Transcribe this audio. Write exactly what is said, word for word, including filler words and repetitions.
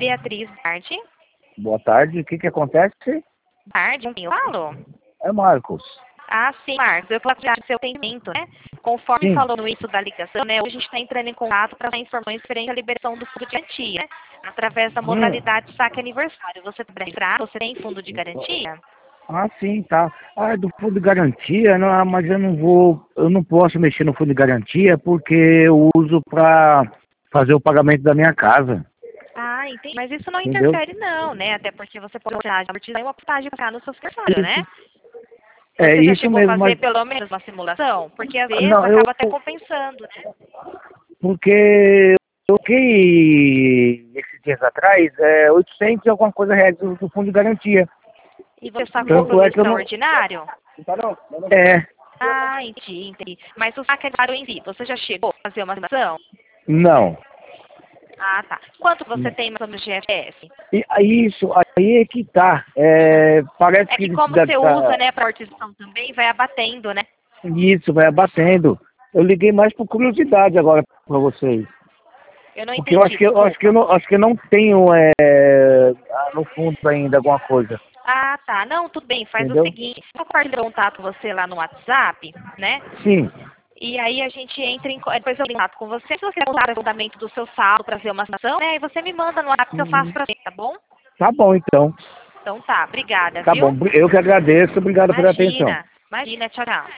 Beatriz, boa tarde. Boa tarde, o que que acontece? Tarde, eu falo? É Marcos. Ah, sim, Marcos, eu falo do seu atendimento, né? Conforme Sim. falou no início da ligação, né? Hoje a gente está entrando em contato para dar informações referente à liberação do fundo de garantia, né? Através da Hum. modalidade saque aniversário. Você está registrado? Você tem fundo de garantia? Ah, sim, tá. Ah, do fundo de garantia, não, ah, mas eu não vou, eu não posso mexer no fundo de garantia porque eu uso para fazer o pagamento da minha casa, Ah, entendi. Mas isso não entendeu? interfere não, né? Até porque você pode tirar de uma portagem para no seu escritório, né? É Você já isso chegou a mesmo, fazer mas pelo menos uma simulação? Porque às vezes não, eu acaba até compensando, né? porque eu fiquei esses dias atrás, é, oitocentos e alguma coisa reais do, do fundo de garantia. E você sacou Tanto pelo é que eu não. extraordinário? É, Ah, entendi, entendi. Mas o saque aniversário em si, você já chegou a fazer uma simulação? não. Ah, tá. Quanto você tem mais ou menos de F S? E aí, isso, aí é que tá. É, parece É que que como deve você usa, tá, né, para amortização também, vai abatendo, né? isso vai abatendo. Eu liguei mais por curiosidade agora para vocês. Eu não Porque eu acho entendi, que eu acho que eu desculpa. não, acho que eu não tenho é, no fundo ainda alguma coisa. Ah, tá. Não, tudo bem. Faz o Entendeu? seguinte. Eu pode contato com você lá no WhatsApp, né? Sim. E aí a gente entra em... co- Depois eu entro em contato com você. Se você quiser o fundamento do seu saldo para fazer uma ação, né? E você me manda no WhatsApp que eu faço Uhum. para você, tá bom? Tá bom, então. Então tá. Obrigada, Tá viu? bom. Eu que agradeço. Obrigado pela atenção. Imagina. Imagina. Tchau, tchau.